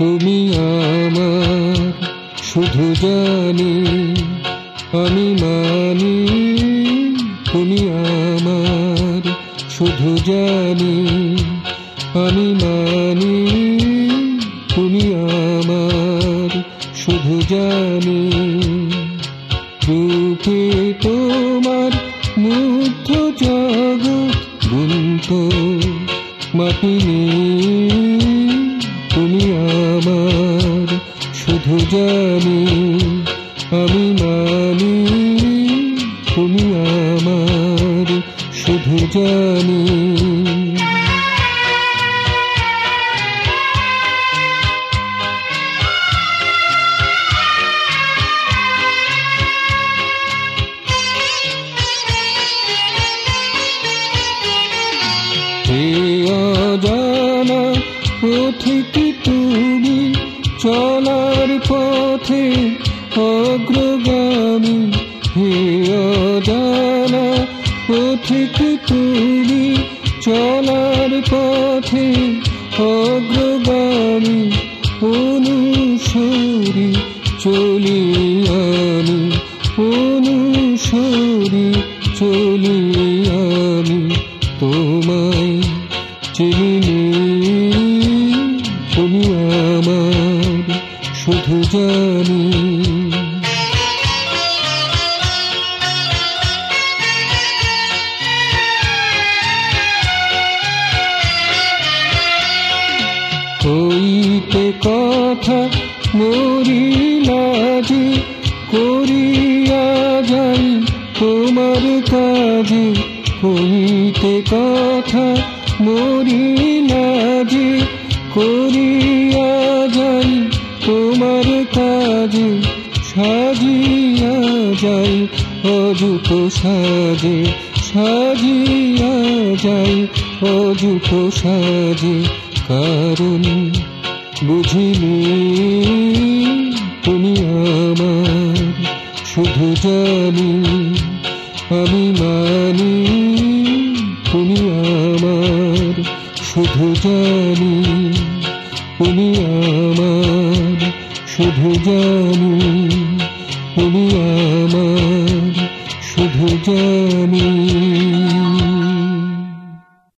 তুমি আমার শুধু জানি, আমি মানি তুমি আমার শুধু জানি, আমি মানি তুমি আমার শুধু জানি। রূপে তোমার মুগ্ধ জগৎ গুন্ত মাপিনি, তুমি আমার শুধু জানি, আমি মানি তুমি আমার শুধু জানি। হে অজানা পথিক তুমি, চলার পথে অগ্রগামী। হে অজানা পথিক তুমি, চলার পথে অগ্রগামী। অনুসরি চলি আমি, অনুসরি চলি আমি, তোমায় চিনি তুমি আমার শুধু জানি। হইতে কথা মরিলা যে, করিয়া যাই তোমার কাজে। হইতে কথা মরিলা যে, করিয়া যাই তোমার কাজে। সাজিয়া যাই অযুত সাজে, সাজিয়া যাই অযুত সাজে। কারণ বুঝিনি তুমি আমার শুধু জানি, আমি মানি তুমি আমার শুধু জানি, তুমি আমার শুধু জানি, তুমি আমার শুধু জানি।